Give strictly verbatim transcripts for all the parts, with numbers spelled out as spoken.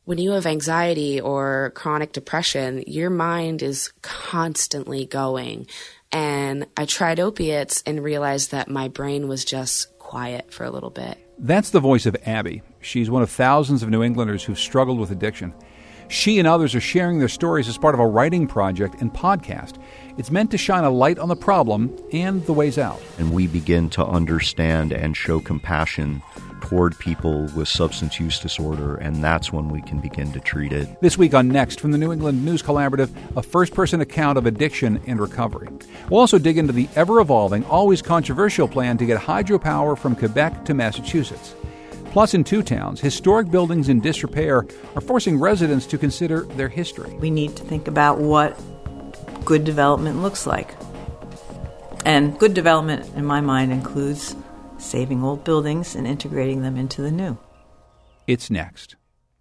When you have anxiety or chronic depression, your mind is constantly going. And I tried opiates and realized that my brain was just quiet for a little bit. That's the voice of Abby. She's one of thousands of New Englanders who've struggled with addiction. She and others are sharing their stories as part of a writing project and podcast. It's meant to shine a light on the problem and the ways out. And we begin to understand and show compassion toward people with substance use disorder, and that's when we can begin to treat it. This week on Next from the New England News Collaborative, a first-person account of addiction and recovery. We'll also dig into the ever-evolving, always controversial plan to get hydropower from Quebec to Massachusetts. Plus, in two towns, historic buildings in disrepair are forcing residents to consider their history. We need to think about what good development looks like. And good development, in my mind, includes saving old buildings and integrating them into the new. It's Next.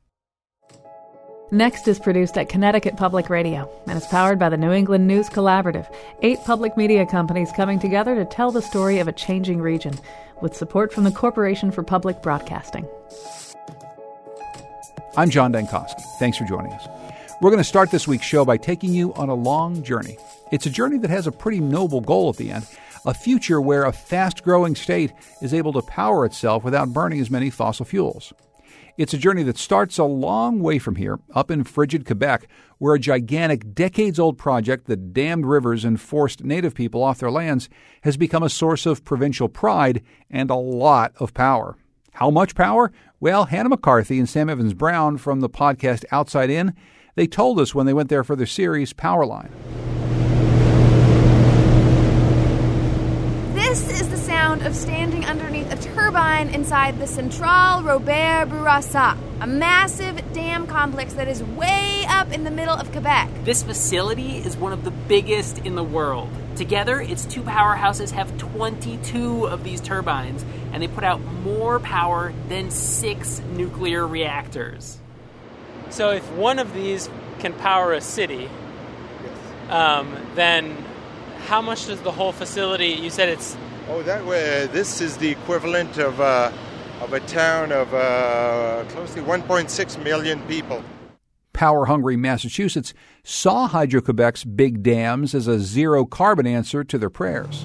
Next is produced at Connecticut Public Radio and is powered by the New England News Collaborative, eight public media companies coming together to tell the story of a changing region, with support from the Corporation for Public Broadcasting. I'm John Dankosky. Thanks for joining us. We're going to start this week's show by taking you on a long journey. It's a journey that has a pretty noble goal at the end, a future where a fast-growing state is able to power itself without burning as many fossil fuels. It's a journey that starts a long way from here, up in frigid Quebec, where a gigantic, decades-old project that dammed rivers and forced native people off their lands has become a source of provincial pride and a lot of power. How much power? Well, Hannah McCarthy and Sam Evans-Brown from the podcast Outside In, they told us when they went there for their series, Powerline. This is the sound of standing underneath a turbine inside the Centrale Robert Bourassa, a massive dam complex that is way up in the middle of Quebec. This facility is one of the biggest in the world. Together, its two powerhouses have twenty-two of these turbines, and they put out more power than six nuclear reactors. So if one of these can power a city, um, then how much does the whole facility, you said it's... Oh, that way, this is the equivalent of, uh, of a town of uh, close to one point six million people. Power-hungry Massachusetts saw Hydro-Quebec's big dams as a zero-carbon answer to their prayers.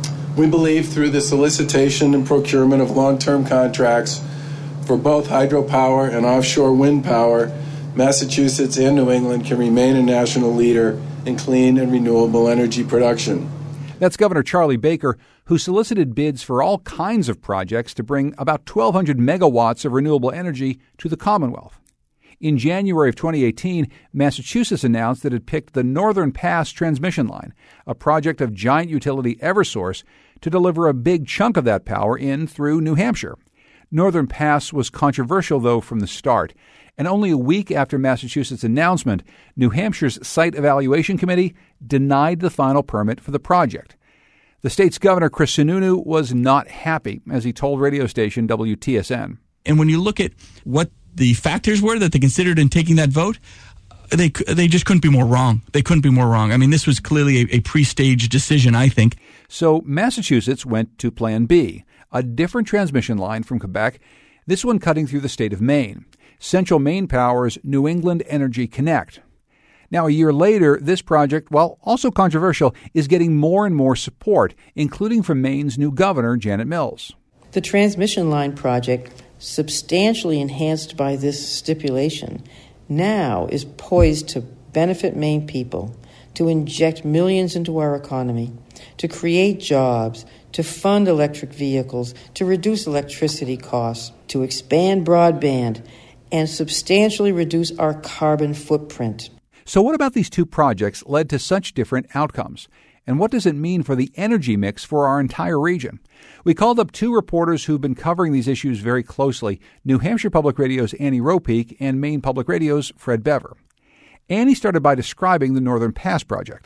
We believe through the solicitation and procurement of long-term contracts for both hydropower and offshore wind power, Massachusetts and New England can remain a national leader in clean and renewable energy production. That's Governor Charlie Baker, who solicited bids for all kinds of projects to bring about twelve hundred megawatts of renewable energy to the Commonwealth. In January of twenty eighteen, Massachusetts announced that it picked the Northern Pass transmission line, a project of giant utility Eversource, to deliver a big chunk of that power in through New Hampshire. Northern Pass was controversial, though, from the start. And only a week after Massachusetts' announcement, New Hampshire's Site Evaluation Committee denied the final permit for the project. The state's governor, Chris Sununu, was not happy, as he told radio station W T S N. And when you look at what the factors were that they considered in taking that vote, they they just couldn't be more wrong. They couldn't be more wrong. I mean, this was clearly a, a pre-staged decision, I think. So Massachusetts went to Plan B, a different transmission line from Quebec, this one cutting through the state of Maine. Central Maine Power's New England Energy Connect. Now, a year later, this project, while also controversial, is getting more and more support, including from Maine's new governor, Janet Mills. The transmission line project, substantially enhanced by this stipulation, now is poised to benefit Maine people, to inject millions into our economy, to create jobs, to fund electric vehicles, to reduce electricity costs, to expand broadband, and substantially reduce our carbon footprint. So what about these two projects led to such different outcomes? And what does it mean for the energy mix for our entire region? We called up two reporters who've been covering these issues very closely, New Hampshire Public Radio's Annie Ropeek and Maine Public Radio's Fred Bever. Annie started by describing the Northern Pass project.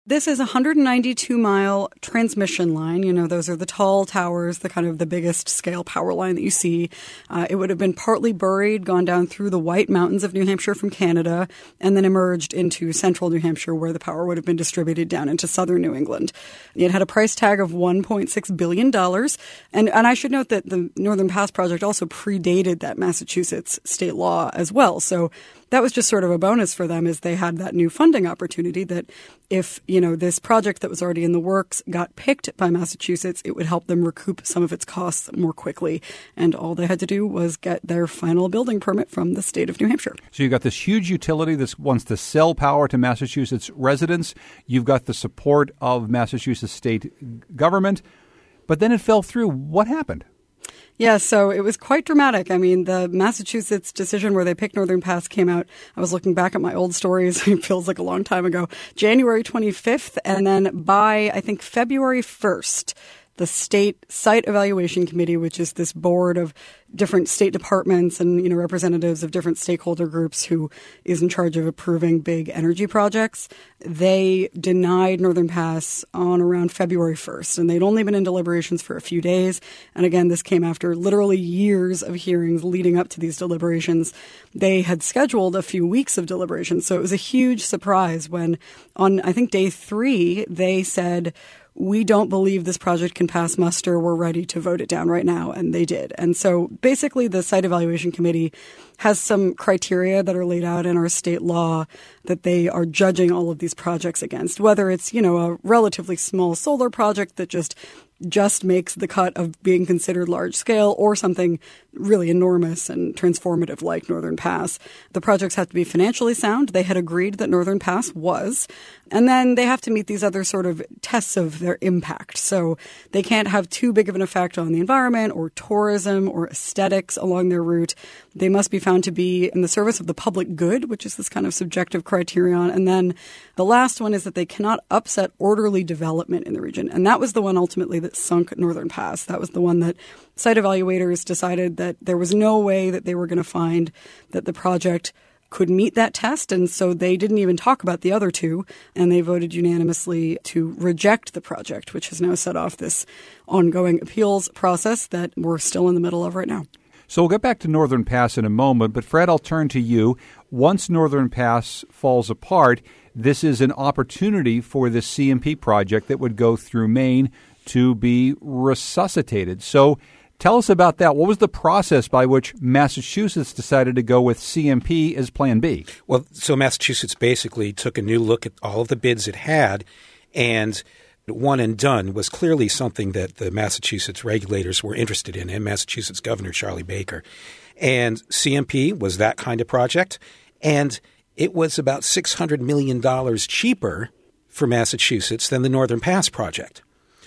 This is a one hundred ninety-two mile transmission line. You know, those are the tall towers, the kind of the biggest scale power line that you see. Uh, it would have been partly buried, gone down through the White Mountains of New Hampshire from Canada, and then emerged into central New Hampshire, where the power would have been distributed down into southern New England. It had a price tag of one point six billion dollars. And, and I should note that the Northern Pass project also predated that Massachusetts state law as well. So that was just sort of a bonus for them, as they had that new funding opportunity that if, you know, this project that was already in the works got picked by Massachusetts, it would help them recoup some of its costs more quickly. And all they had to do was get their final building permit from the state of New Hampshire. So you've got this huge utility that wants to sell power to Massachusetts residents. You've got the support of Massachusetts state government. But then it fell through. What happened? Yeah, so it was quite dramatic. I mean, the Massachusetts decision where they picked Northern Pass came out. I was looking back at my old stories. It feels like a long time ago. January twenty-fifth. And then by, I think, February first, the State Site Evaluation Committee, which is this board of different state departments and, you know, representatives of different stakeholder groups who is in charge of approving big energy projects, they denied Northern Pass on around February first. And they'd only been in deliberations for a few days. And again, this came after literally years of hearings leading up to these deliberations. They had scheduled a few weeks of deliberations. So it was a huge surprise when on, I think, day three, they said, we don't believe this project can pass muster. We're ready to vote it down right now. And they did. And so basically the Site Evaluation Committee has some criteria that are laid out in our state law that they are judging all of these projects against, whether it's, you know, a relatively small solar project that just just makes the cut of being considered large scale or something really enormous and transformative like Northern Pass. The projects have to be financially sound. They had agreed that Northern Pass was. And then they have to meet these other sort of tests of their impact. So they can't have too big of an effect on the environment or tourism or aesthetics along their route. They must be found to be in the service of the public good, which is this kind of subjective criterion. And then the last one is that they cannot upset orderly development in the region. And that was the one ultimately that sunk Northern Pass. That was the one that site evaluators decided that there was no way that they were going to find that the project could meet that test. And so they didn't even talk about the other two. And they voted unanimously to reject the project, which has now set off this ongoing appeals process that we're still in the middle of right now. So we'll get back to Northern Pass in a moment. But Fred, I'll turn to you. Once Northern Pass falls apart, this is an opportunity for this C M P project that would go through Maine to be resuscitated. So tell us about that. What was the process by which Massachusetts decided to go with C M P as Plan B? Well, so Massachusetts basically took a new look at all of the bids it had, and one and done was clearly something that the Massachusetts regulators were interested in, and Massachusetts Governor Charlie Baker. And C M P was that kind of project, and it was about six hundred million dollars cheaper for Massachusetts than the Northern Pass project.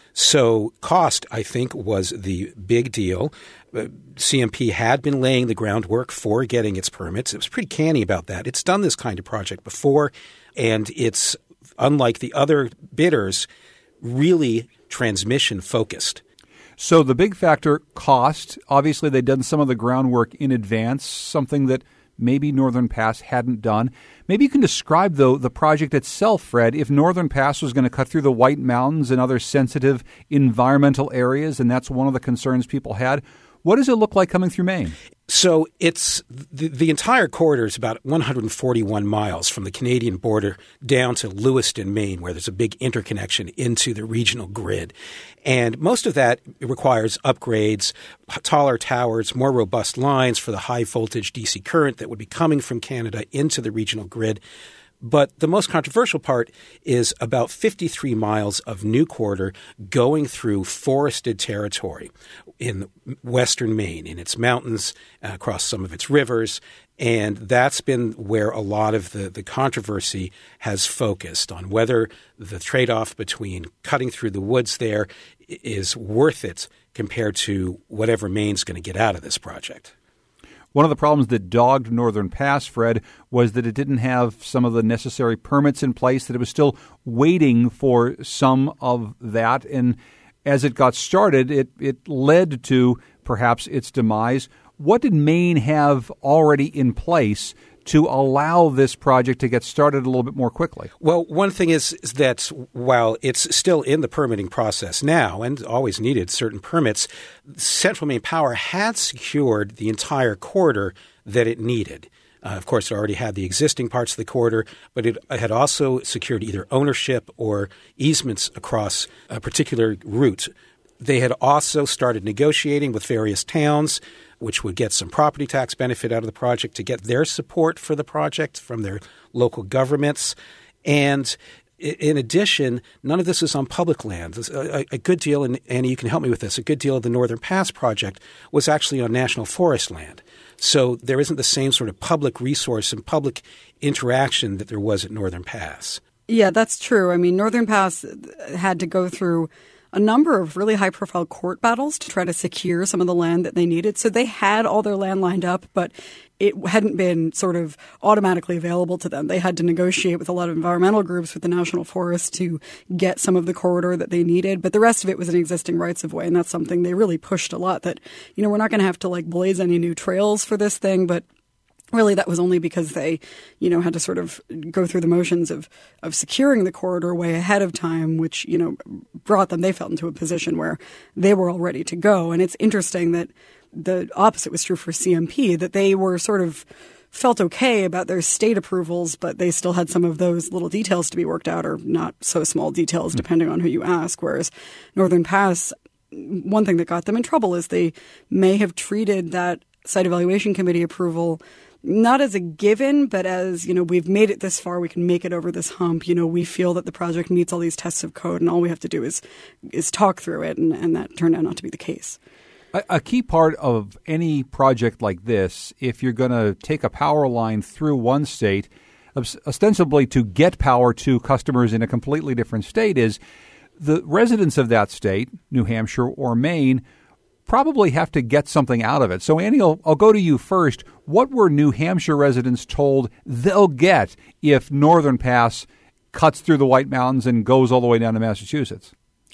So cost, I think, was the big deal. Uh, C M P had been laying the groundwork for getting its permits. It was pretty canny about that. It's done this kind of project before, and it's, unlike the other bidders, really transmission focused. So the big factor, cost. Obviously, they'd done some of the groundwork in advance, something that maybe Northern Pass hadn't done. Maybe you can describe, though, the project itself, Fred. If Northern Pass was going to cut through the White Mountains and other sensitive environmental areas, and that's one of the concerns people had, what does it look like coming through Maine? So it's the, the entire corridor is about one hundred forty-one miles from the Canadian border down to Lewiston, Maine, where there's a big interconnection into the regional grid. And most of that requires upgrades, taller towers, more robust lines for the high voltage D C current that would be coming from Canada into the regional grid. But the most controversial part is about fifty-three miles of new corridor going through forested territory in western Maine, in its mountains, uh, across some of its rivers. And that's been where a lot of the, the controversy has focused on whether the trade-off between cutting through the woods there is worth it compared to whatever Maine's going to get out of this project. One of the problems that dogged Northern Pass, Fred, was that it didn't have some of the necessary permits in place, that it was still waiting for some of that. And as it got started, it, it led to perhaps its demise. What did Maine have already in place to allow this project to get started a little bit more quickly? Well, one thing is, is that while it's still in the permitting process now and always needed certain permits, Central Maine Power had secured the entire corridor that it needed. Uh, of course, it already had the existing parts of the corridor, but it had also secured either ownership or easements across a particular route. They had also started negotiating with various towns, which would get some property tax benefit out of the project to get their support for the project from their local governments. And in addition, none of this is on public land. A, a good deal, and Annie, you can help me with this, a good deal of the Northern Pass project was actually on national forest land. So there isn't the same sort of public resource and public interaction that there was at Northern Pass. Yeah, that's true. I mean, Northern Pass had to go through a number of really high-profile court battles to try to secure some of the land that they needed. So they had all their land lined up, but it hadn't been sort of automatically available to them. They had to negotiate with a lot of environmental groups with the National Forest to get some of the corridor that they needed. But the rest of it was an existing rights-of-way, and that's something they really pushed a lot, that, you know, we're not going to have to, like, blaze any new trails for this thing, but really, that was only because they, you know, had to sort of go through the motions of of securing the corridor way ahead of time, which, you know, brought them, they felt, into a position where they were all ready to go. And it's interesting that the opposite was true for C M P, that they were sort of felt okay about their state approvals, but they still had some of those little details to be worked out, or not so small details, depending on who you ask. Whereas Northern Pass, one thing that got them in trouble is they may have treated that site evaluation committee approval not as a given, but as, you know, we've made it this far, we can make it over this hump. You know, we feel that the project meets all these tests of code, and all we have to do is is talk through it, and, and that turned out not to be the case. A, a key part of any project like this, if you're going to take a power line through one state, ostensibly to get power to customers in a completely different state, is the residents of that state, New Hampshire or Maine, probably have to get something out of it. So, Annie, I'll, I'll go to you first. What were New Hampshire residents told they'll get if Northern Pass cuts through the White Mountains and goes all the way down to Massachusetts?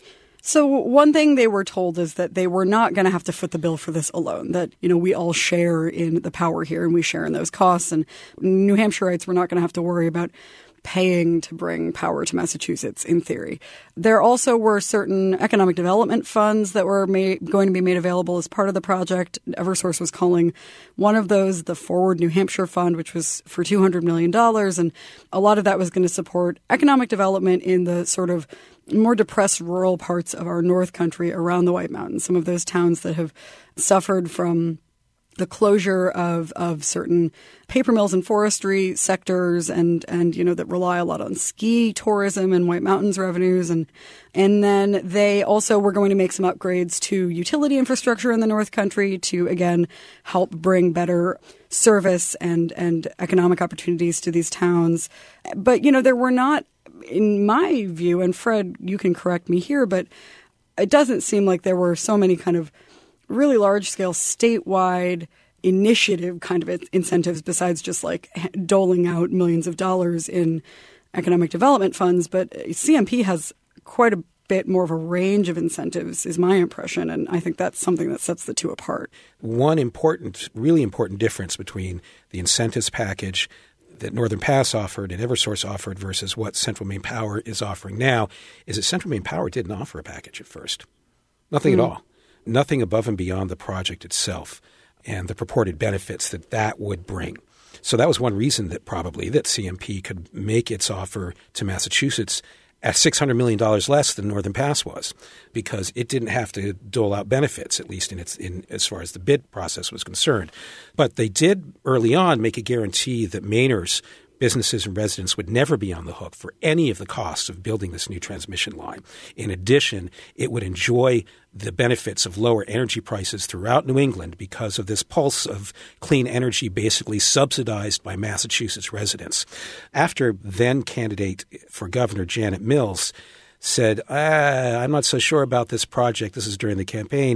So one thing they were told is that they were not going to have to foot the bill for this alone, that, you know, we all share in the power here and we share in those costs. And New Hampshireites were not going to have to worry about paying to bring power to Massachusetts, in theory. There also were certain economic development funds that were made, going to be made available as part of the project. Eversource was calling one of those the Forward New Hampshire Fund, which was for two hundred million dollars. And a lot of that was going to support economic development in the sort of more depressed rural parts of our North Country around the White Mountains, some of those towns that have suffered from the closure of, of certain paper mills and forestry sectors, and, and, you know, that rely a lot on ski tourism and White Mountains revenues. And, and then they also were going to make some upgrades to utility infrastructure in the North Country to, again, help bring better service and, and economic opportunities to these towns. But, you know, there were not, in my view, and Fred, you can correct me here, but it doesn't seem like there were so many kind of really large-scale statewide initiative kind of incentives besides just like doling out millions of dollars in economic development funds. But C M P has quite a bit more of a range of incentives, is my impression, and I think that's something that sets the two apart. One important, really important difference between the incentives package that Northern Pass offered and Eversource offered versus what Central Maine Power is offering now is that Central Maine Power didn't offer a package at first. Nothing mm. at all. Nothing above and beyond the project itself and the purported benefits that that would bring. So that was one reason that probably that C M P could make its offer to Massachusetts at six hundred million dollars less than Northern Pass was, because it didn't have to dole out benefits, at least in its in as far as the bid process was concerned. But they did early on make a guarantee that Mainers, businesses and residents, would never be on the hook for any of the costs of building this new transmission line. In addition, it would enjoy the benefits of lower energy prices throughout New England because of this pulse of clean energy basically subsidized by Massachusetts residents. After then candidate for governor Janet Mills said, ah, I'm not so sure about this project. This is during the campaign.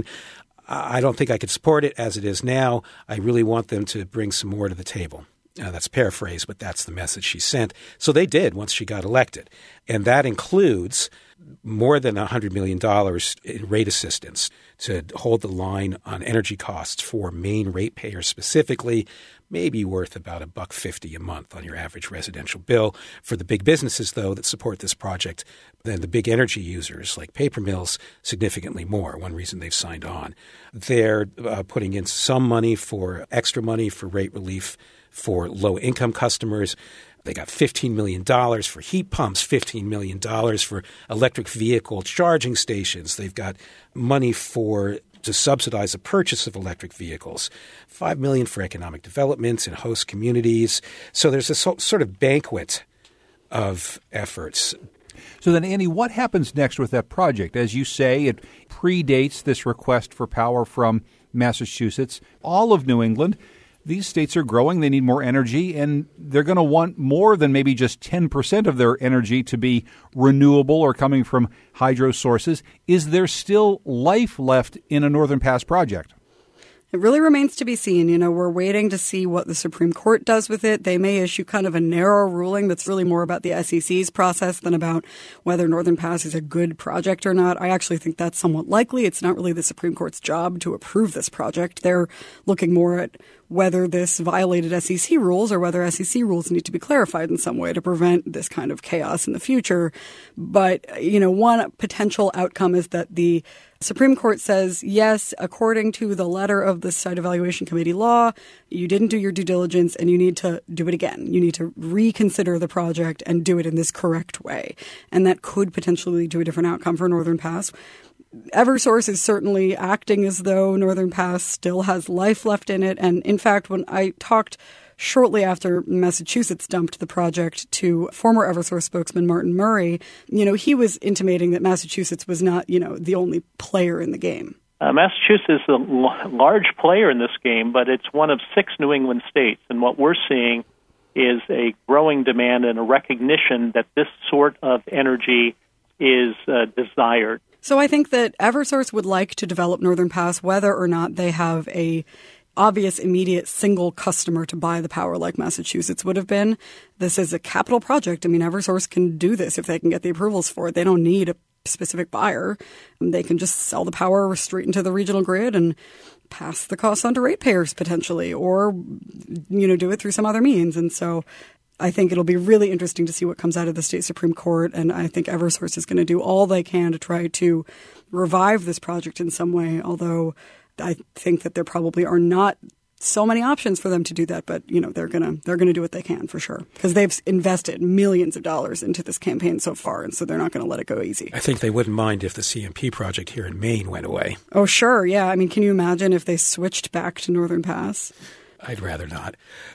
I don't think I could support it as it is now. I really want them to bring some more to the table. Uh, that's paraphrased, but that's the message she sent. So they did once she got elected. And that includes more than one hundred million dollars in rate assistance to hold the line on energy costs for Maine ratepayers specifically, may be worth about a buck fifty a month on your average residential bill. For the big businesses, though, that support this project, then the big energy users like paper mills, significantly more. One reason they've signed on. They're uh, putting in some money for extra money for rate relief for low-income customers. They got fifteen million dollars for heat pumps, fifteen million dollars for electric vehicle charging stations. They've got money for to subsidize the purchase of electric vehicles, five million dollars for economic development in host communities. So there's a so, sort of banquet of efforts. So then, Annie, what happens next with that project? As you say, it predates this request for power from Massachusetts, all of New England. These states are growing. They need more energy, and they're going to want more than maybe just ten percent of their energy to be renewable or coming from hydro sources. Is there still life left in a Northern Pass project? It really remains to be seen. You know, we're waiting to see what the Supreme Court does with it. They may issue kind of a narrow ruling that's really more about the S E C's process than about whether Northern Pass is a good project or not. I actually think that's somewhat likely. It's not really the Supreme Court's job to approve this project. They're looking more at whether this violated S E C rules or whether S E C rules need to be clarified in some way to prevent this kind of chaos in the future. But, you know, one potential outcome is that the Supreme Court says, yes, according to the letter of the Site Evaluation Committee law, you didn't do your due diligence and you need to do it again. You need to reconsider the project and do it in this correct way. And that could potentially lead to a different outcome for Northern Pass. Eversource is certainly acting as though Northern Pass still has life left in it. And in fact, when I talked shortly after Massachusetts dumped the project to former Eversource spokesman Martin Murray, you know, he was intimating that Massachusetts was not, you know, the only player in the game. Uh, Massachusetts is a l- large player in this game, but it's one of six New England states. And what we're seeing is a growing demand and a recognition that this sort of energy is uh, desired. So I think that Eversource would like to develop Northern Pass whether or not they have a obvious, immediate, single customer to buy the power like Massachusetts would have been. This is a capital project. I mean, Eversource can do this if they can get the approvals for it. They don't need a specific buyer. They can just sell the power straight into the regional grid and pass the costs on to ratepayers potentially, or, you know, do it through some other means. And so I think it'll be really interesting to see what comes out of the state Supreme Court. And I think Eversource is going to do all they can to try to revive this project in some way, although I think that there probably are not so many options for them to do that, but you know they're gonna they're gonna do what they can for sure because they've invested millions of dollars into this campaign so far, and so they're not going to let it go easy. I think they wouldn't mind if the C M P project here in Maine went away. Oh, sure, yeah. I mean, can you imagine if they switched back to Northern Pass? I'd rather not.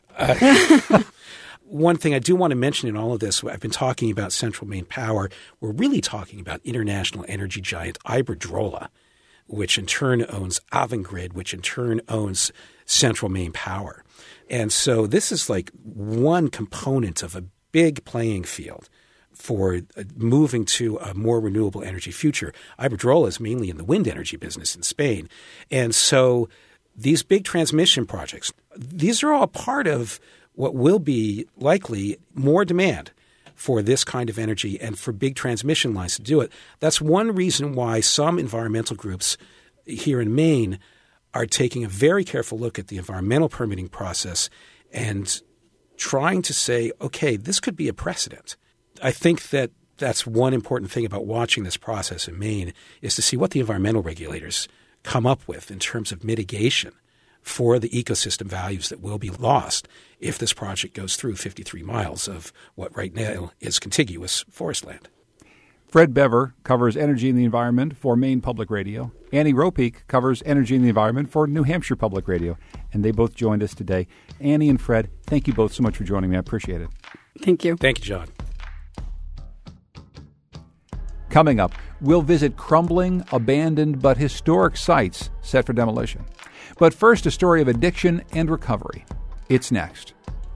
Uh, one thing I do want to mention in all of this, I've been talking about Central Maine Power. We're really talking about international energy giant Iberdrola, which in turn owns Avangrid, which in turn owns Central Maine Power. And so this is like one component of a big playing field for moving to a more renewable energy future. Iberdrola is mainly in the wind energy business in Spain. And so these big transmission projects, these are all part of what will be likely more demand for this kind of energy and for big transmission lines to do it. That's one reason why some environmental groups here in Maine are taking a very careful look at the environmental permitting process and trying to say, okay, this could be a precedent. I think that that's one important thing about watching this process in Maine is to see what the environmental regulators come up with in terms of mitigation for the ecosystem values that will be lost if this project goes through fifty-three miles of what right now is contiguous forest land. Fred Bever covers energy and the environment for Maine Public Radio. Annie Ropeek covers energy and the environment for New Hampshire Public Radio. And they both joined us today. Annie and Fred, thank you both so much for joining me. I appreciate it. Thank you. Thank you, John. Coming up, we'll visit crumbling, abandoned, but historic sites set for demolition. But first, a story of addiction and recovery. It's next.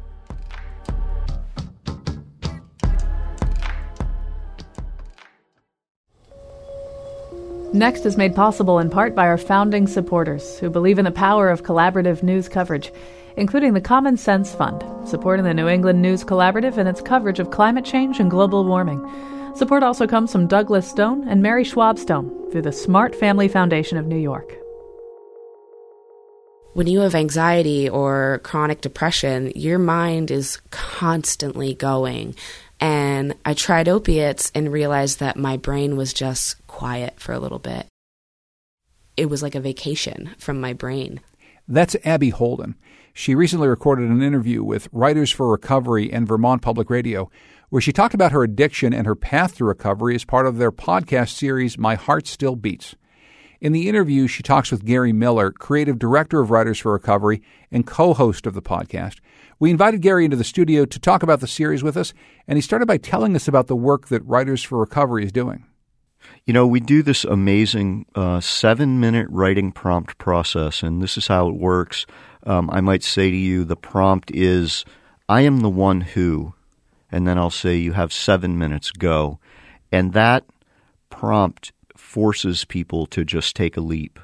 Next is made possible in part by our founding supporters who believe in the power of collaborative news coverage, including the Common Sense Fund, supporting the New England News Collaborative and its coverage of climate change and global warming. Support also comes from Douglas Stone and Mary Schwab Stone through the Smart Family Foundation of New York. When you have anxiety or chronic depression, your mind is constantly going. And I tried opiates and realized that my brain was just quiet for a little bit. It was like a vacation from my brain. That's Abby Holden. She recently recorded an interview with Writers for Recovery and Vermont Public Radio, where she talked about her addiction and her path to recovery as part of their podcast series, My Heart Still Beats. In the interview, she talks with Gary Miller, creative director of Writers for Recovery and co-host of the podcast. We invited Gary into the studio to talk about the series with us, and he started by telling us about the work that Writers for Recovery is doing. You know, we do this amazing uh, seven-minute writing prompt process, and this is how it works. Um, I might say to you, the prompt is, I am the one who, and then I'll say you have seven minutes, go. And that prompt forces people to just take a leap.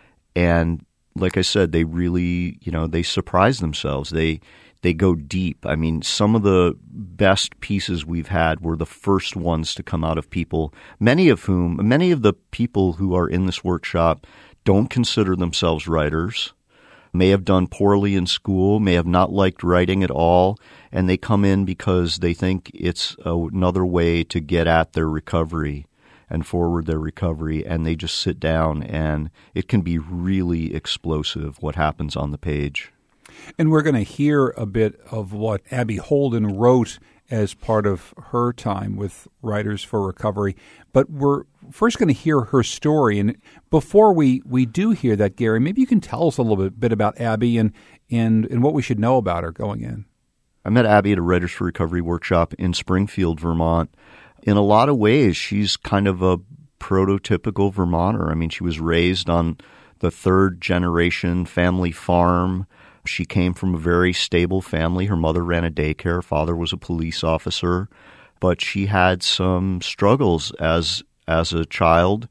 And like I said, they really, you know, they surprise themselves. They they go deep. I mean, some of the best pieces we've had were the first ones to come out of people, many of whom, many of the people who are in this workshop don't consider themselves writers, may have done poorly in school, may have not liked writing at all, and they come in because they think it's another way to get at their recovery and forward their recovery, and they just sit down, and it can be really explosive what happens on the page. And we're going to hear a bit of what Abby Holden wrote as part of her time with Writers for Recovery. But we're first going to hear her story. And before we, we do hear that, Gary, maybe you can tell us a little bit, bit about Abby and, and, and what we should know about her going in. I met Abby at a Writers for Recovery workshop in Springfield, Vermont. In a lot of ways, she's kind of a prototypical Vermonter. I mean, she was raised on the third generation family farm. She came from a very stable family. Her mother ran a daycare. Her father was a police officer. But she had some struggles as as a child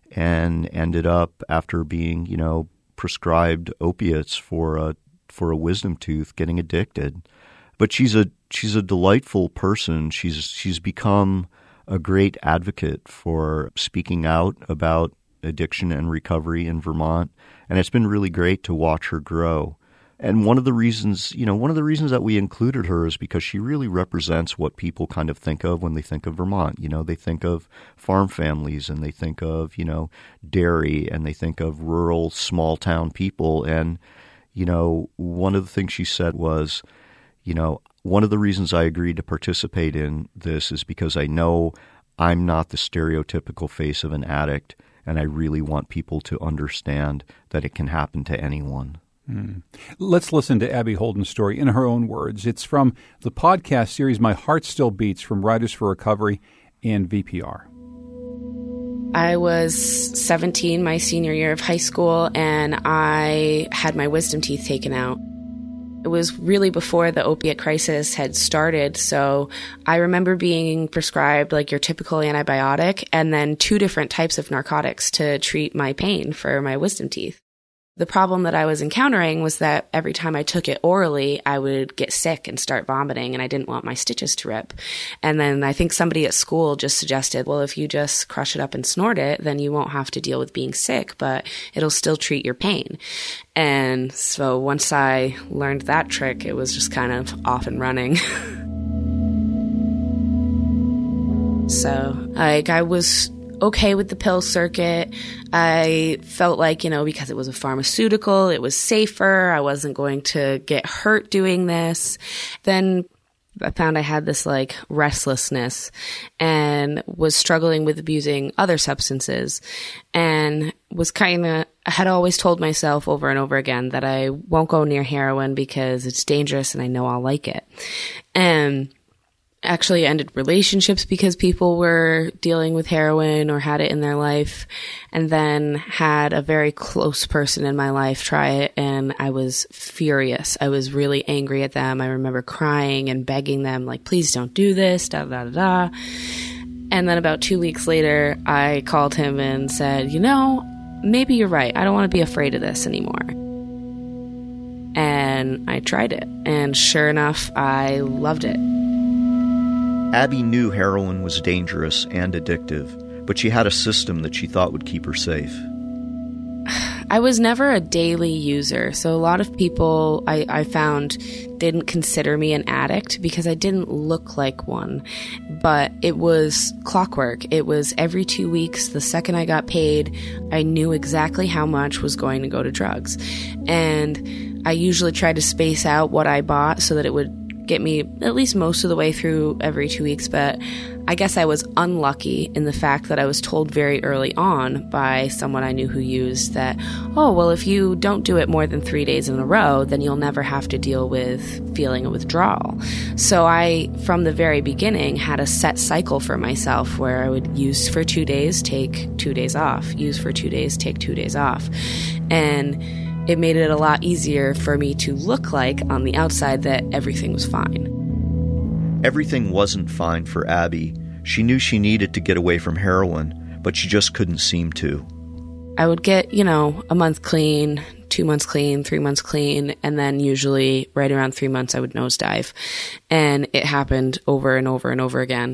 and ended up, after being, you know, prescribed opiates for a for a wisdom tooth, getting addicted. But she's a she's a delightful person. She's she's become a great advocate for speaking out about addiction and recovery in Vermont. And it's been really great to watch her grow. And one of the reasons, you know, one of the reasons that we included her is because she really represents what people kind of think of when they think of Vermont. You know, they think of farm families and they think of, you know, dairy and they think of rural, small town people. And, you know, one of the things she said was, you know, one of the reasons I agreed to participate in this is because I know I'm not the stereotypical face of an addict, and I really want people to understand that it can happen to anyone. Mm. Let's listen to Abby Holden's story in her own words. It's from the podcast series My Heart Still Beats from Writers for Recovery and V P R. I was seventeen, my senior year of high school, and I had my wisdom teeth taken out. It was really before the opiate crisis had started, so I remember being prescribed like your typical antibiotic and then two different types of narcotics to treat my pain for my wisdom teeth. The problem that I was encountering was that every time I took it orally, I would get sick and start vomiting, and I didn't want my stitches to rip. And then I think somebody at school just suggested, well, if you just crush it up and snort it, then you won't have to deal with being sick, but it'll still treat your pain. And so once I learned that trick, it was just kind of off and running. So, like, I was okay with the pill circuit. I felt like, you know, because it was a pharmaceutical, it was safer. I wasn't going to get hurt doing this. Then I found I had this like restlessness and was struggling with abusing other substances, and was kind of, I had always told myself over and over again that I won't go near heroin because it's dangerous and I know I'll like it. And actually ended relationships because people were dealing with heroin or had it in their life, and then had a very close person in my life try it, and I was furious. I was really angry at them. I remember crying and begging them, like, please don't do this, da da da da. And then about two weeks later, I called him and said, you know, maybe you're right. I don't want to be afraid of this anymore. And I tried it, and sure enough, I loved it. Abby knew heroin was dangerous and addictive, but she had a system that she thought would keep her safe. I was never a daily user, so a lot of people I, I found didn't consider me an addict because I didn't look like one. But it was clockwork. It was every two weeks, the second I got paid, I knew exactly how much was going to go to drugs. And I usually tried to space out what I bought so that it would get me at least most of the way through every two weeks, but I guess I was unlucky in the fact that I was told very early on by someone I knew who used that, oh, well, if you don't do it more than three days in a row, then you'll never have to deal with feeling a withdrawal. So I, from the very beginning, had a set cycle for myself where I would use for two days, take two days off, use for two days, take two days off. And it made it a lot easier for me to look like on the outside that everything was fine. Everything wasn't fine for Abby. She knew she needed to get away from heroin, but she just couldn't seem to. I would get, you know, a month clean, two months clean, three months clean, and then usually right around three months I would nosedive. And it happened over and over and over again.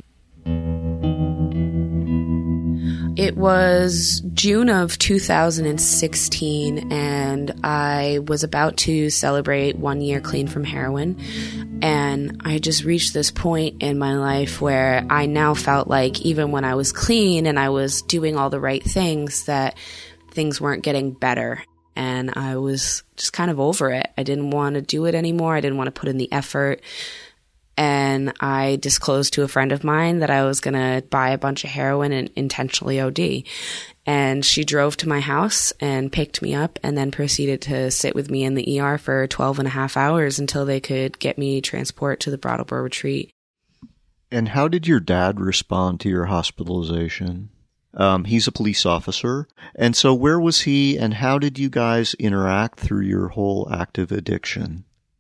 It was June of two thousand sixteen, and I was about to celebrate one year clean from heroin. And I just reached this point in my life where I now felt like even when I was clean and I was doing all the right things, that things weren't getting better. And I was just kind of over it. I didn't want to do it anymore. I didn't want to put in the effort. And I disclosed to a friend of mine that I was going to buy a bunch of heroin and intentionally O D. And she drove to my house and picked me up and then proceeded to sit with me in the E R for twelve and a half hours until they could get me transport to the Brattleboro retreat. And how did your dad respond to your hospitalization? Um, he's a police officer. And so where was he and how did you guys interact through your whole active addiction?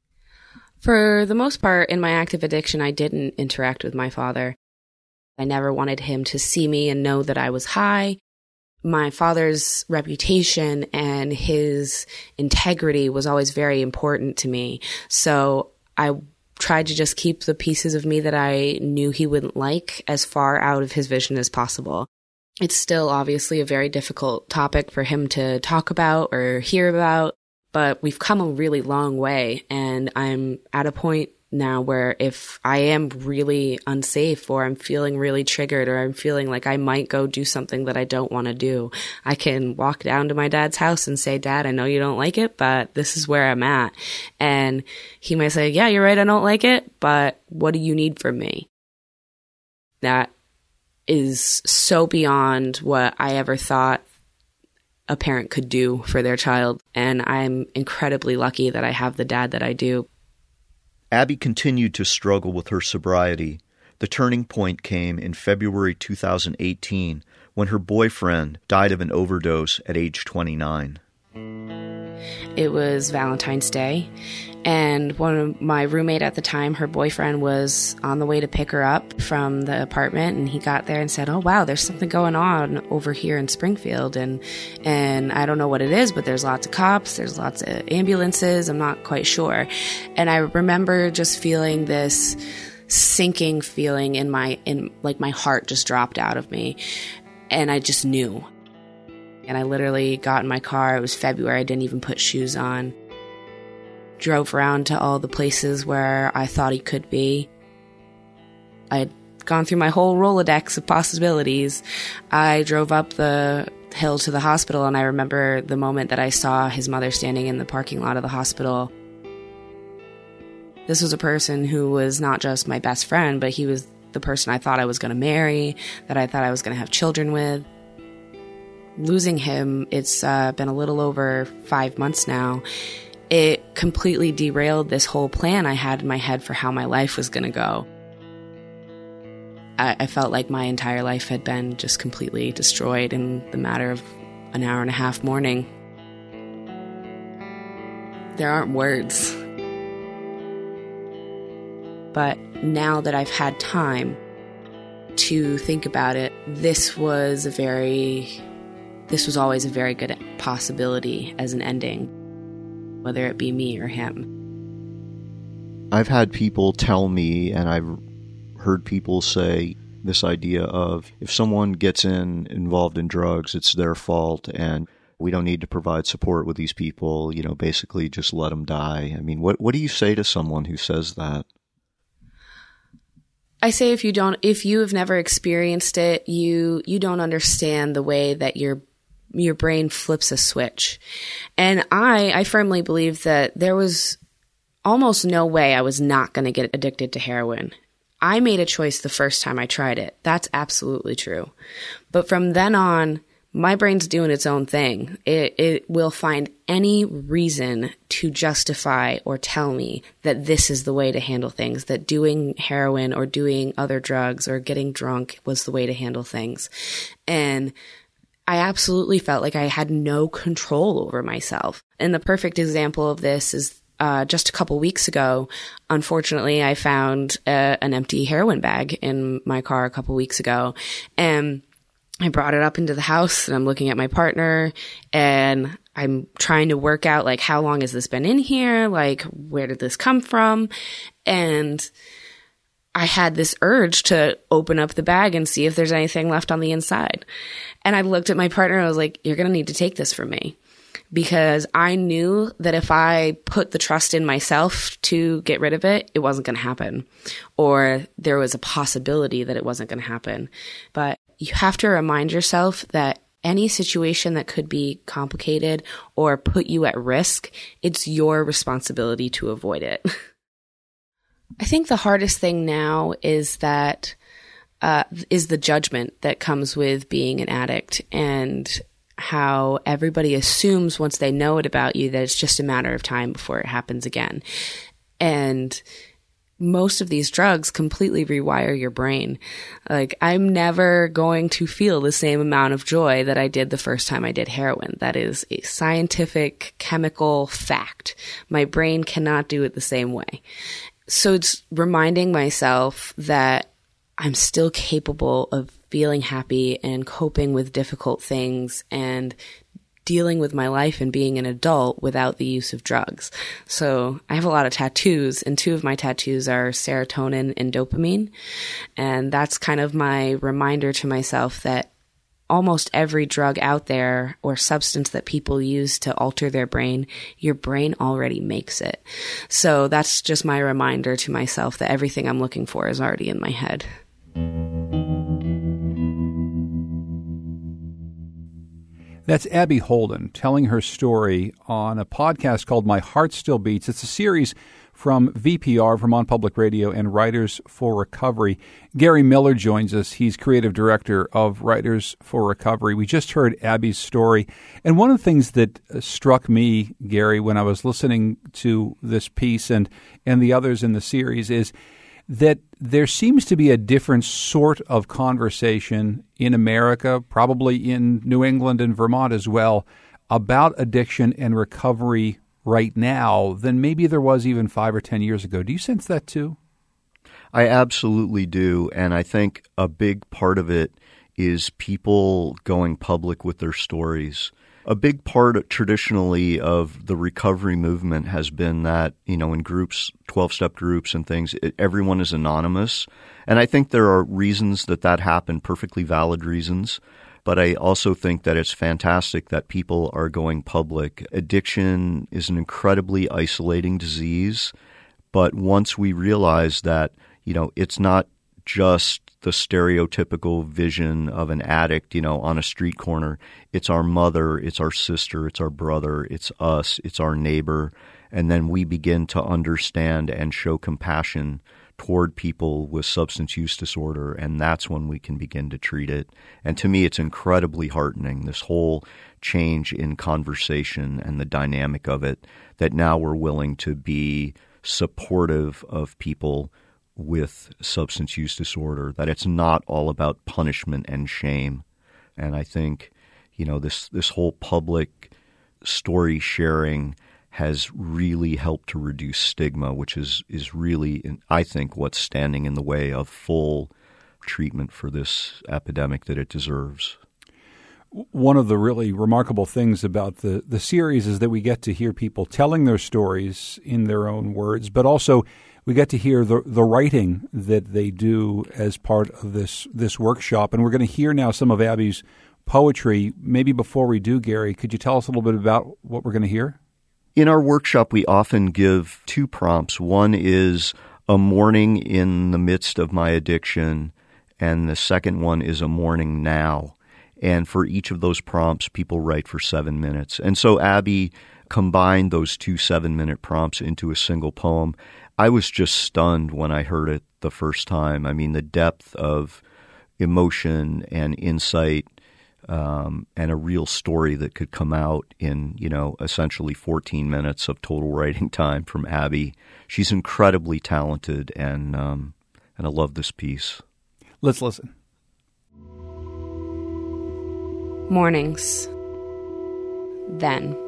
For the most part, in my active addiction, I didn't interact with my father. I never wanted him to see me and know that I was high. My father's reputation and his integrity was always very important to me. So I tried to just keep the pieces of me that I knew he wouldn't like as far out of his vision as possible. It's still obviously a very difficult topic for him to talk about or hear about. But we've come a really long way, and I'm at a point now where if I am really unsafe or I'm feeling really triggered or I'm feeling like I might go do something that I don't want to do, I can walk down to my dad's house and say, Dad, I know you don't like it, but this is where I'm at. And he might say, yeah, you're right, I don't like it, but what do you need from me? That is so beyond what I ever thought a parent could do for their child, and I'm incredibly lucky that I have the dad that I do. Abby continued to struggle with her sobriety. The turning point came in February two thousand eighteen when her boyfriend died of an overdose at age twenty-nine. It was Valentine's Day, and one of my roommate at the time, her boyfriend was on the way to pick her up from the apartment, and he got there and said, oh, wow, there's something going on over here in Springfield, and and I don't know what it is, but there's lots of cops, there's lots of ambulances, I'm not quite sure. And I remember just feeling this sinking feeling in my, in like my heart just dropped out of me, and I just knew. And I literally got in my car. It was February. I didn't even put shoes on. Drove around to all the places where I thought he could be. I had gone through my whole Rolodex of possibilities. I drove up the hill to the hospital, and I remember the moment that I saw his mother standing in the parking lot of the hospital. This was a person who was not just my best friend, but he was the person I thought I was going to marry, that I thought I was going to have children with. Losing him, it's uh, been a little over five months now. It completely derailed this whole plan I had in my head for how my life was going to go. I, I felt like my entire life had been just completely destroyed in the matter of an hour and a half morning. There aren't words. But now that I've had time to think about it, this was a very... This was always a very good possibility as an ending, whether it be me or him. I've had people tell me, and I've heard people say this idea of if someone gets in involved in drugs, it's their fault, and we don't need to provide support with these people, you know, basically just let them die. I mean, what, what do you say to someone who says that? I say if you don't, if you have never experienced it, you, you don't understand the way that your your brain flips a switch. And I, I firmly believe that there was almost no way I was not going to get addicted to heroin. I made a choice the first time I tried it. That's absolutely true. But from then on, my brain's doing its own thing. It, it will find any reason to justify or tell me that this is the way to handle things, that doing heroin or doing other drugs or getting drunk was the way to handle things. And I absolutely felt like I had no control over myself. And the perfect example of this is uh, just a couple weeks ago, unfortunately, I found a, an empty heroin bag in my car a couple weeks ago. And I brought it up into the house and I'm looking at my partner and I'm trying to work out, like, how long has this been in here? Like, where did this come from? And I had this urge to open up the bag and see if there's anything left on the inside. And I looked at my partner and I was like, you're going to need to take this from me. Because I knew that if I put the trust in myself to get rid of it, it wasn't going to happen. Or there was a possibility that it wasn't going to happen. But you have to remind yourself that any situation that could be complicated or put you at risk, it's your responsibility to avoid it. I think the hardest thing now is that uh, is the judgment that comes with being an addict, and how everybody assumes once they know it about you that it's just a matter of time before it happens again. And most of these drugs completely rewire your brain. Like, I'm never going to feel the same amount of joy that I did the first time I did heroin. That is a scientific chemical fact. My brain cannot do it the same way. So it's reminding myself that I'm still capable of feeling happy and coping with difficult things and dealing with my life and being an adult without the use of drugs. So I have a lot of tattoos, and two of my tattoos are serotonin and dopamine. And that's kind of my reminder to myself that almost every drug out there or substance that people use to alter their brain, your brain already makes it. So that's just my reminder to myself that everything I'm looking for is already in my head. That's Abby Holden telling her story on a podcast called My Heart Still Beats. It's a series from V P R, Vermont Public Radio, and Writers for Recovery. Gary Miller joins us. He's creative director of Writers for Recovery. We just heard Abby's story. And one of the things that struck me, Gary, when I was listening to this piece and, and the others in the series is that there seems to be a different sort of conversation in America, probably in New England and Vermont as well, about addiction and recovery right now than maybe there was even five or ten years ago. Do you sense that too? I absolutely do. And I think a big part of it is people going public with their stories. A big part traditionally of the recovery movement has been that, you know, in groups, twelve-step groups and things, it, everyone is anonymous. And I think there are reasons that that happened, perfectly valid reasons. But I also think that it's fantastic that people are going public. Addiction is an incredibly isolating disease. But once we realize that, you know, it's not just the stereotypical vision of an addict, you know, on a street corner. It's our mother, it's our sister, it's our brother, it's us, it's our neighbor. And then we begin to understand and show compassion toward people with substance use disorder, and that's when we can begin to treat it. And to me, it's incredibly heartening, this whole change in conversation and the dynamic of it, that now we're willing to be supportive of people with substance use disorder, that it's not all about punishment and shame. And I think, you know, this, this whole public story sharing has really helped to reduce stigma, which is, is really, I think, what's standing in the way of full treatment for this epidemic that it deserves. One of the really remarkable things about the, the series is that we get to hear people telling their stories in their own words, but also we get to hear the the writing that they do as part of this this workshop. And we're going to hear now some of Abby's poetry. Maybe before we do, Gary, could you tell us a little bit about what we're going to hear? In our workshop, we often give two prompts. One is a morning in the midst of my addiction, and the second one is a morning now. And for each of those prompts, people write for seven minutes. And so Abby combined those two seven-minute prompts into a single poem. I was just stunned when I heard it the first time. I mean, the depth of emotion and insight um, and a real story that could come out in, you know, essentially fourteen minutes of total writing time from Abby. She's incredibly talented, and um, and I love this piece. Let's listen. Mornings. Then.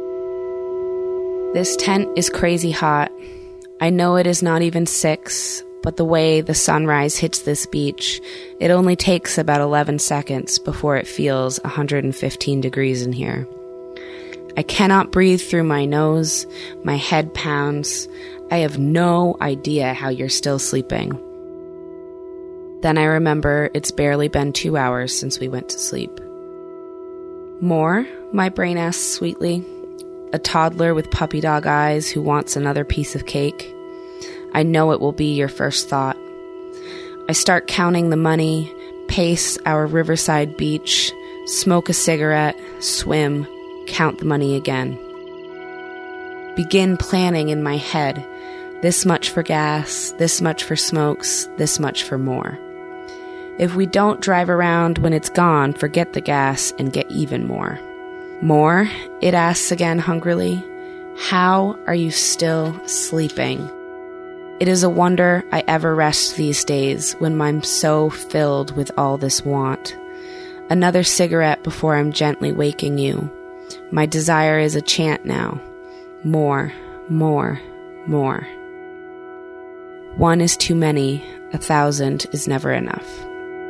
This tent is crazy hot. I know it is not even six, but the way the sunrise hits this beach, it only takes about eleven seconds before it feels one hundred fifteen degrees in here. I cannot breathe through my nose. My head pounds. I have no idea how you're still sleeping. Then I remember it's barely been two hours since we went to sleep. More? My brain asks sweetly. A toddler with puppy dog eyes who wants another piece of cake. I know it will be your first thought. I start counting the money, pace our riverside beach, smoke a cigarette, swim, count the money again. Begin planning in my head. This much for gas, this much for smokes, this much for more. If we don't drive around when it's gone, forget the gas and get even more. More? It asks again hungrily. How are you still sleeping? It is a wonder I ever rest these days when I'm so filled with all this want. Another cigarette before I'm gently waking you. My desire is a chant now. More, more, more. One is too many, a thousand is never enough.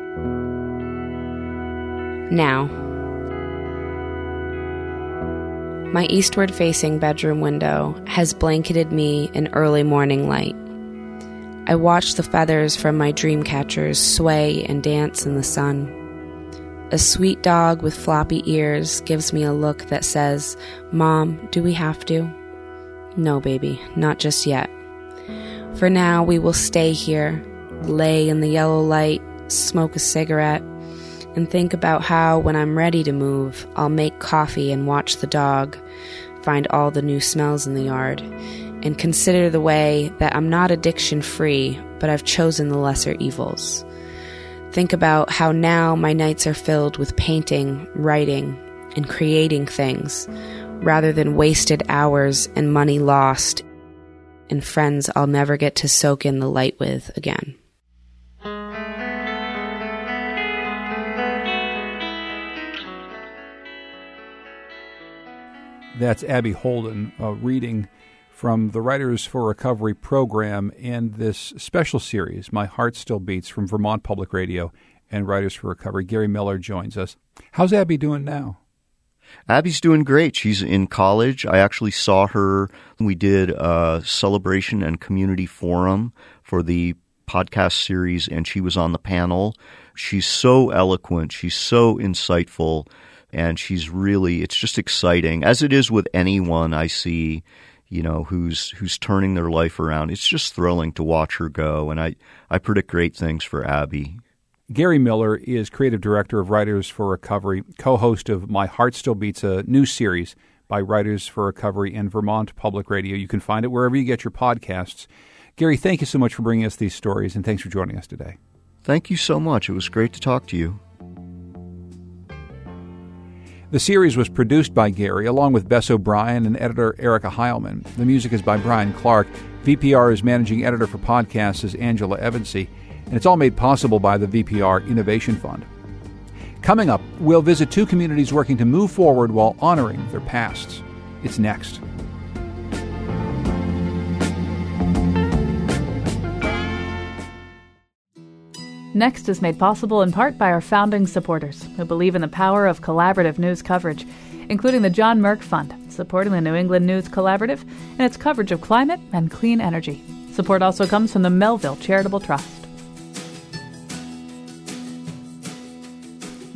Now. My eastward-facing bedroom window has blanketed me in early morning light. I watch the feathers from my dream catchers sway and dance in the sun. A sweet dog with floppy ears gives me a look that says, "Mom, do we have to?" No, baby, not just yet. For now, we will stay here, lay in the yellow light, smoke a cigarette, and think about how, when I'm ready to move, I'll make coffee and watch the dog, find all the new smells in the yard, and consider the way that I'm not addiction-free, but I've chosen the lesser evils. Think about how now my nights are filled with painting, writing, and creating things, rather than wasted hours and money lost, and friends I'll never get to soak in the light with again. That's Abby Holden uh, reading from the Writers for Recovery program and this special series, My Heart Still Beats, from Vermont Public Radio and Writers for Recovery. Gary Miller joins us. How's Abby doing now? Abby's doing great. She's in college. I actually saw her. We did a celebration and community forum for the podcast series, and she was on the panel. She's so eloquent. She's so insightful. And she's really, it's just exciting, as it is with anyone I see, you know, who's who's turning their life around. It's just thrilling to watch her go, and I, I predict great things for Abby. Gary Miller is creative director of Writers for Recovery, co-host of My Heart Still Beats, a new series by Writers for Recovery and Vermont Public Radio. You can find it wherever you get your podcasts. Gary, thank you so much for bringing us these stories, and thanks for joining us today. Thank you so much. It was great to talk to you. The series was produced by Gary, along with Bess O'Brien and editor Erica Heilman. The music is by Brian Clark. V P R's managing editor for podcasts is Angela Evansy, and it's all made possible by the V P R Innovation Fund. Coming up, we'll visit two communities working to move forward while honoring their pasts. It's next. Next is made possible in part by our founding supporters who believe in the power of collaborative news coverage, including the John Merck Fund, supporting the New England News Collaborative and its coverage of climate and clean energy. Support also comes from the Melville Charitable Trust.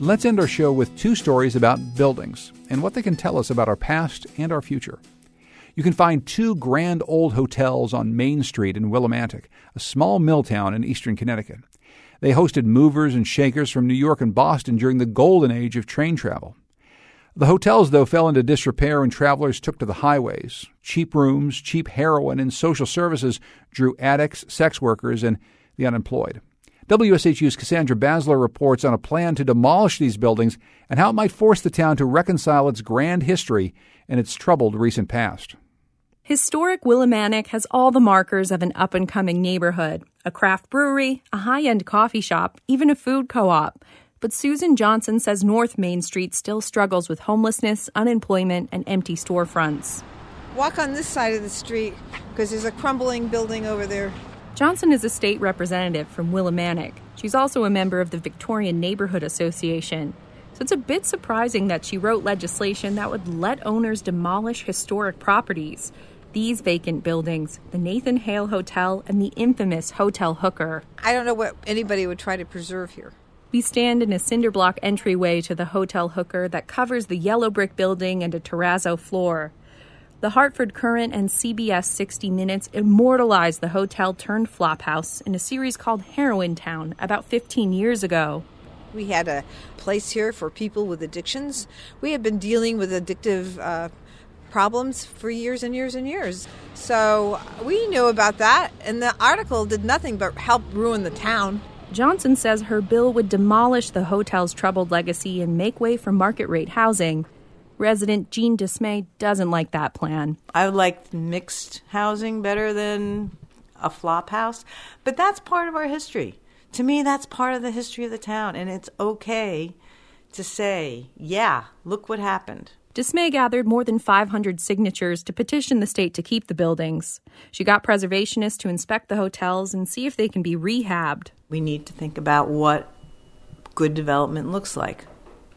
Let's end our show with two stories about buildings and what they can tell us about our past and our future. You can find two grand old hotels on Main Street in Willimantic, a small mill town in eastern Connecticut. They hosted movers and shakers from New York and Boston during the golden age of train travel. The hotels, though, fell into disrepair when travelers took to the highways. Cheap rooms, cheap heroin, and social services drew addicts, sex workers, and the unemployed. W S H U's Cassandra Basler reports on a plan to demolish these buildings and how it might force the town to reconcile its grand history and its troubled recent past. Historic Willimantic has all the markers of an up-and-coming neighborhood. A craft brewery, a high-end coffee shop, even a food co-op. But Susan Johnson says North Main Street still struggles with homelessness, unemployment, and empty storefronts. Walk on this side of the street because there's a crumbling building over there. Johnson is a state representative from Willimantic. She's also a member of the Victorian Neighborhood Association. So it's a bit surprising that she wrote legislation that would let owners demolish historic properties. These vacant buildings, the Nathan Hale Hotel and the infamous Hotel Hooker. I don't know what anybody would try to preserve here. We stand in a cinder block entryway to the Hotel Hooker that covers the yellow brick building and a terrazzo floor. The Hartford Courant and C B S sixty minutes immortalized the hotel turned flophouse in a series called Heroin Town about fifteen years ago. We had a place here for people with addictions. We have been dealing with addictive uh, problems for years and years and years. So we knew about that, and the article did nothing but help ruin the town. Johnson says her bill would demolish the hotel's troubled legacy and make way for market-rate housing. Resident Jean Dismay doesn't like that plan. I like mixed housing better than a flop house, but that's part of our history. To me, that's part of the history of the town, and it's okay to say, yeah, look what happened. Dismay gathered more than five hundred signatures to petition the state to keep the buildings. She got preservationists to inspect the hotels and see if they can be rehabbed. We need to think about what good development looks like.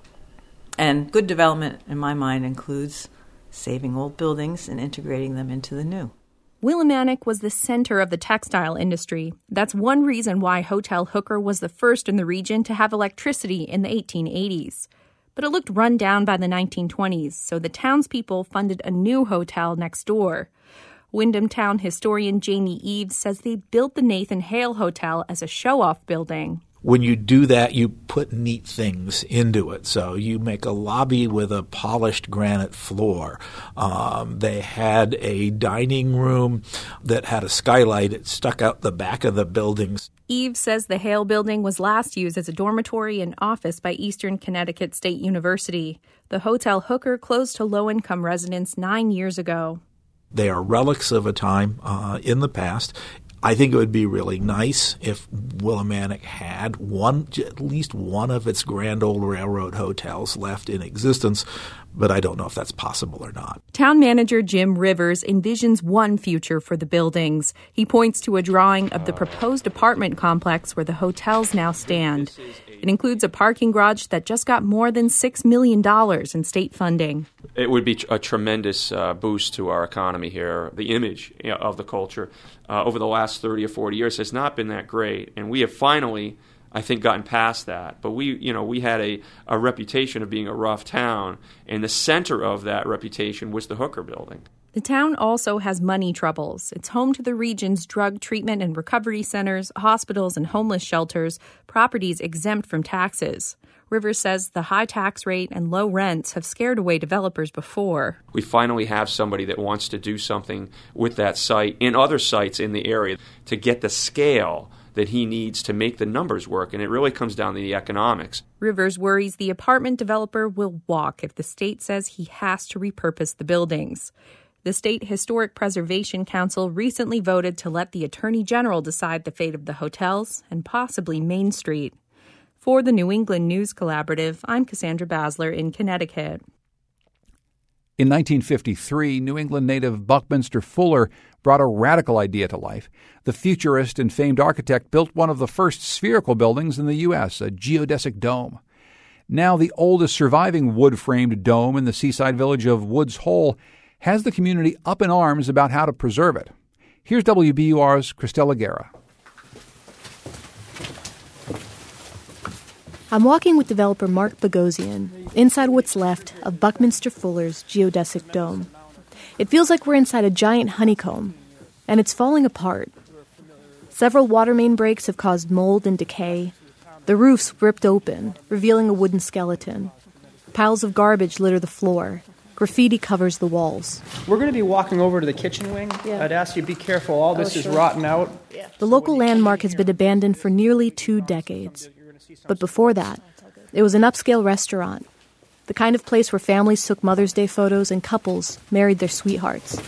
And good development, in my mind, includes saving old buildings and integrating them into the new. Willimantic was the center of the textile industry. That's one reason why Hotel Hooker was the first in the region to have electricity in the eighteen eighties. But it looked run down by the nineteen twenties, so the townspeople funded a new hotel next door. Windham Town historian Jamie Eves says they built the Nathan Hale Hotel as a show-off building. When you do that, you put neat things into it. So you make a lobby with a polished granite floor. Um, they had a dining room that had a skylight. It stuck out the back of the buildings. Eves says the Hale building was last used as a dormitory and office by Eastern Connecticut State University. The Hotel Hooker closed to low-income residents nine years ago. They are relics of a time uh, in the past. I think it would be really nice if Willimantic had one, at least one of its Grand Old Railroad hotels left in existence, but I don't know if that's possible or not. Town manager Jim Rivers envisions one future for the buildings. He points to a drawing of the proposed apartment complex where the hotels now stand. It includes a parking garage that just got more than six million dollars in state funding. It would be a tremendous uh, boost to our economy here. The image you know, of the culture uh, over the last thirty or forty years has not been that great, and we have finally, I think, gotten past that. But we, you know, we had a, a reputation of being a rough town, and the center of that reputation was the Hooker building. The town also has money troubles. It's home to the region's drug treatment and recovery centers, hospitals and homeless shelters, properties exempt from taxes. Rivers says the high tax rate and low rents have scared away developers before. We finally have somebody that wants to do something with that site and other sites in the area to get the scale that he needs to make the numbers work, and it really comes down to the economics. Rivers worries the apartment developer will walk if the state says he has to repurpose the buildings. The State Historic Preservation Council recently voted to let the Attorney General decide the fate of the hotels and possibly Main Street. For the New England News Collaborative, I'm Cassandra Basler in Connecticut. In nineteen fifty-three, New England native Buckminster Fuller brought a radical idea to life. The futurist and famed architect built one of the first spherical buildings in the U S, a geodesic dome. Now the oldest surviving wood-framed dome in the seaside village of Woods Hole has the community up in arms about how to preserve it. Here's W B U R's Christella Guerra. I'm walking with developer Mark Bogosian inside what's left of Buckminster Fuller's geodesic dome. It feels like we're inside a giant honeycomb, and it's falling apart. Several water main breaks have caused mold and decay. The roof's ripped open, revealing a wooden skeleton. Piles of garbage litter the floor. Graffiti covers the walls. We're going to be walking over to the kitchen wing. Yeah. I'd ask you to be careful. All this oh, sure. is rotten out. Yeah. The local landmark has been abandoned for nearly two decades. But before that, it was an upscale restaurant, the kind of place where families took Mother's Day photos and couples married their sweethearts.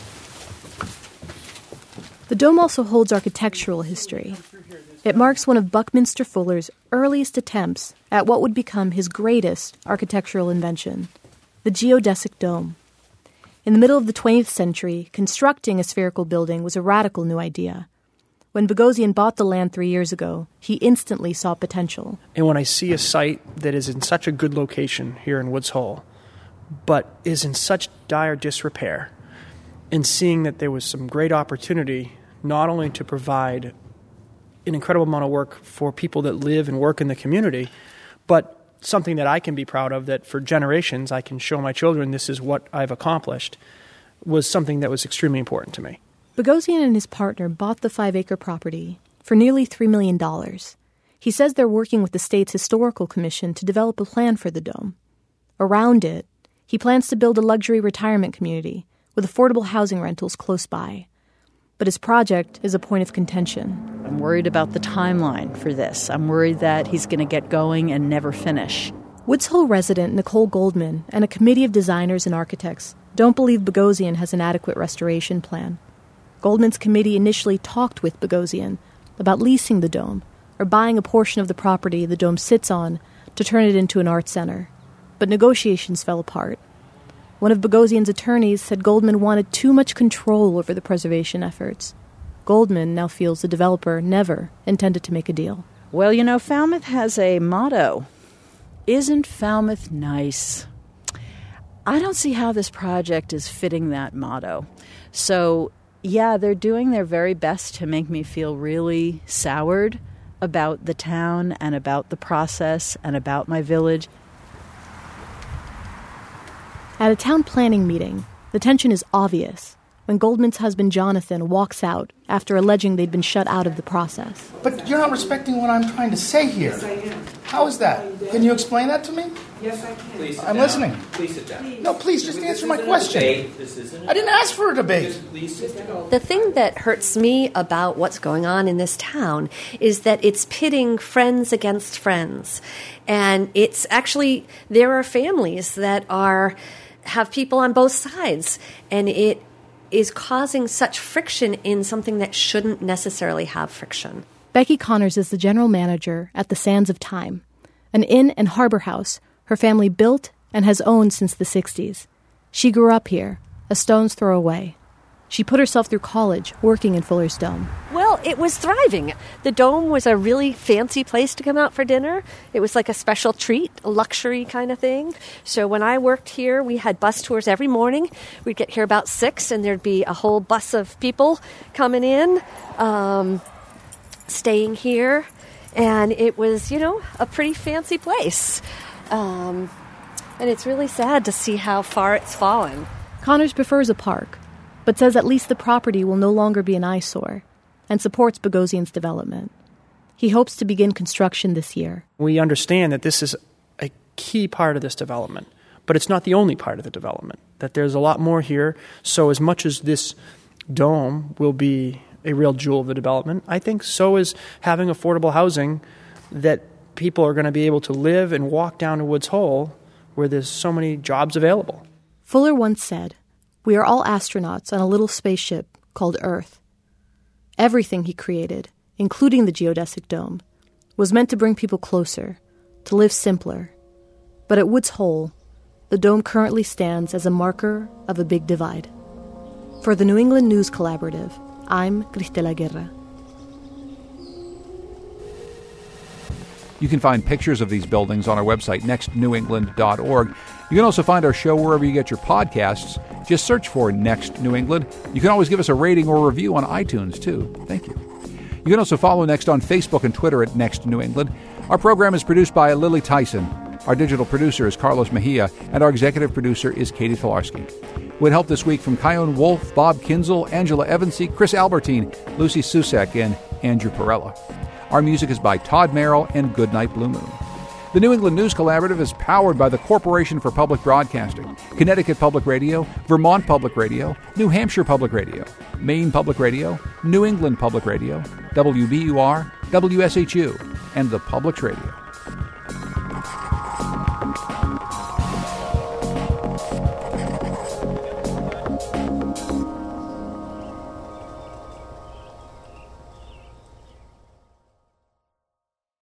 The dome also holds architectural history. It marks one of Buckminster Fuller's earliest attempts at what would become his greatest architectural invention, the geodesic dome. In the middle of the twentieth century, constructing a spherical building was a radical new idea. When Bogosian bought the land three years ago, he instantly saw potential. And when I see a site that is in such a good location here in Woods Hole, but is in such dire disrepair, and seeing that there was some great opportunity not only to provide an incredible amount of work for people that live and work in the community, but something that I can be proud of, that for generations I can show my children this is what I've accomplished, was something that was extremely important to me. Bogosian and his partner bought the five-acre property for nearly three million dollars. He says they're working with the state's historical commission to develop a plan for the dome. Around it, he plans to build a luxury retirement community with affordable housing rentals close by. But his project is a point of contention. I'm worried about the timeline for this. I'm worried that he's going to get going and never finish. Woods Hole resident Nicole Goldman and a committee of designers and architects don't believe Bogosian has an adequate restoration plan. Goldman's committee initially talked with Bogosian about leasing the dome or buying a portion of the property the dome sits on to turn it into an art center. But negotiations fell apart. One of Bogosian's attorneys said Goldman wanted too much control over the preservation efforts. Goldman now feels the developer never intended to make a deal. Well, you know, Falmouth has a motto. Isn't Falmouth nice? I don't see how this project is fitting that motto. So, yeah, they're doing their very best to make me feel really soured about the town and about the process and about my village. At a town planning meeting, the tension is obvious when Goldman's husband Jonathan walks out after alleging they'd been shut out of the process. But you're not respecting what I'm trying to say here. Yes, I am. How is that? Can you explain that to me? Yes, I can. Please sit I'm down. listening. Please sit down. No, please, just this answer my isn't question. A debate. This isn't a I didn't ask for a debate. Just please sit down. The thing that hurts me about what's going on in this town is that it's pitting friends against friends. And it's actually, there are families that are have people on both sides, and it is causing such friction in something that shouldn't necessarily have friction. Becky Connors is the general manager at the Sands of Time, an inn and harbor house her family built and has owned since the sixties. She grew up here, a stone's throw away. She put herself through college working in Fuller's Dome. Well, it was thriving. The Dome was a really fancy place to come out for dinner. It was like a special treat, a luxury kind of thing. So when I worked here, we had bus tours every morning. We'd get here about six, and there'd be a whole bus of people coming in, um, staying here. And it was, you know, a pretty fancy place. Um, and it's really sad to see how far it's fallen. Connors prefers a park, but says at least the property will no longer be an eyesore, and supports Bogosian's development. He hopes to begin construction this year. We understand that this is a key part of this development, but it's not the only part of the development, that there's a lot more here. So as much as this dome will be a real jewel of the development, I think so is having affordable housing that people are going to be able to live and walk down to Woods Hole where there's so many jobs available. Fuller once said, "We are all astronauts on a little spaceship called Earth." Everything he created, including the geodesic dome, was meant to bring people closer, to live simpler. But at Woods Hole, the dome currently stands as a marker of a big divide. For the New England News Collaborative, I'm Cristela Guerra. You can find pictures of these buildings on our website, next new england dot org. You can also find our show wherever you get your podcasts. Just search for Next New England. You can always give us a rating or review on iTunes, too. Thank you. You can also follow Next on Facebook and Twitter at Next New England. Our program is produced by Lily Tyson. Our digital producer is Carlos Mejia, and our executive producer is Katie Filarski. With help this week from Kyone Wolf, Bob Kinzel, Angela Evansy, Chris Albertine, Lucy Susek, and Andrew Perella. Our music is by Todd Merrill and Goodnight Blue Moon. The New England News Collaborative is powered by the Corporation for Public Broadcasting, Connecticut Public Radio, Vermont Public Radio, New Hampshire Public Radio, Maine Public Radio, New England Public Radio, W B U R, W S H U, and the Public Radio.